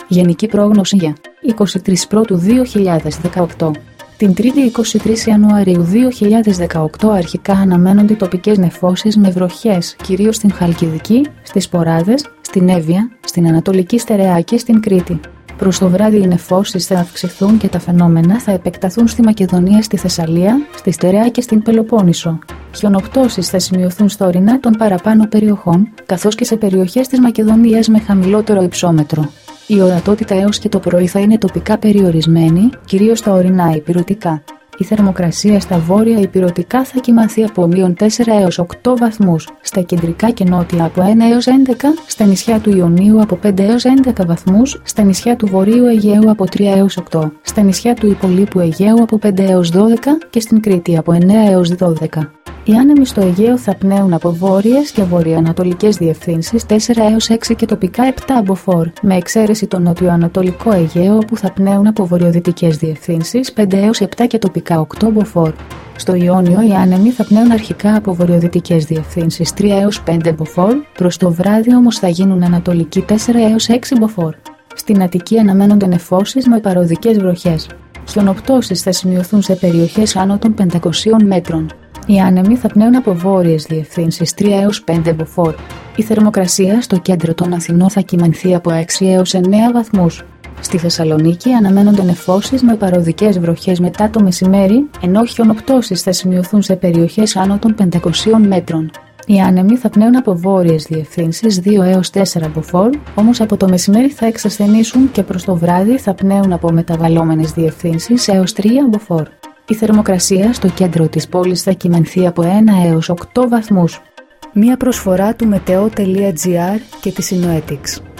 Γενική πρόγνωση για 23 Πρώτου 2018. Την 3η 23 Ιανουαρίου 2018 αρχικά αναμένονται τοπικές νεφώσεις με βροχές, κυρίως στην Χαλκιδική, στις Ποράδες, στην Εύβοια, στην Ανατολική Στερεά και στην Κρήτη. Προς το βράδυ οι νεφώσεις θα αυξηθούν και τα φαινόμενα θα επεκταθούν στη Μακεδονία, στη Θεσσαλία, στη Στερεά και στην Πελοπόννησο. Χιονοπτώσεις θα σημειωθούν στα ορεινά των παραπάνω περιοχών, καθώς και σε περιοχές της Μακεδονίας με χαμηλότερο υψόμετρο. Η ορατότητα έως και το πρωί θα είναι τοπικά περιορισμένη, κυρίως στα ορεινά ηπειρωτικά. Η θερμοκρασία στα βόρεια ηπειρωτικά θα κυμανθεί από -4 έως 8 βαθμούς, στα κεντρικά και νότια από 1 έως 11, στα νησιά του Ιωνίου από 5 έως 11 βαθμούς, στα νησιά του Βορείου Αιγαίου από 3 έως 8, στα νησιά του Υπολείπου Αιγαίου από 5 έως 12 και στην Κρήτη από 9 έως 12. Οι άνεμοι στο Αιγαίο θα πνέουν από βόρειες και βορειοανατολικές διευθύνσεις 4 έως 6 και τοπικά 7 μποφόρ, με εξαίρεση το νοτιοανατολικό Αιγαίο όπου θα πνέουν από βορειοδυτικές διευθύνσεις 5 έως 7 και τοπικά 8 μποφόρ. Στο Ιόνιο οι άνεμοι θα πνέουν αρχικά από βορειοδυτικές διευθύνσεις 3 έως 5 μποφόρ, προς το βράδυ όμως θα γίνουν ανατολικοί 4 έως 6 μποφόρ. Στην Αττική αναμένονται νεφώσεις με παροδικές βροχές. Χιονοπτώσεις θα σημειωθούν σε περιοχές άνω των 500 μέτρων. Οι άνεμοι θα πνέουν από βόρειες διευθύνσεις 3 έως 5 μποφόρ. Η θερμοκρασία στο κέντρο των Αθηνών θα κυμανθεί από 6 έως 9 βαθμούς. Στη Θεσσαλονίκη αναμένονται νεφώσεις με παροδικές βροχές μετά το μεσημέρι, ενώ χιονοπτώσεις θα σημειωθούν σε περιοχές άνω των 500 μέτρων. Οι άνεμοι θα πνέουν από βόρειες διευθύνσεις 2 έως 4 μποφόρ, όμως από το μεσημέρι θα εξασθενήσουν και προς το βράδυ θα πνέουν από μεταβαλλόμενες διευθύνσεις έως 3 μποφόρ. Η θερμοκρασία στο κέντρο της πόλης θα κυμανθεί από 1 έως 8 βαθμούς. Μία προσφορά του Meteo.gr και της Synoetics.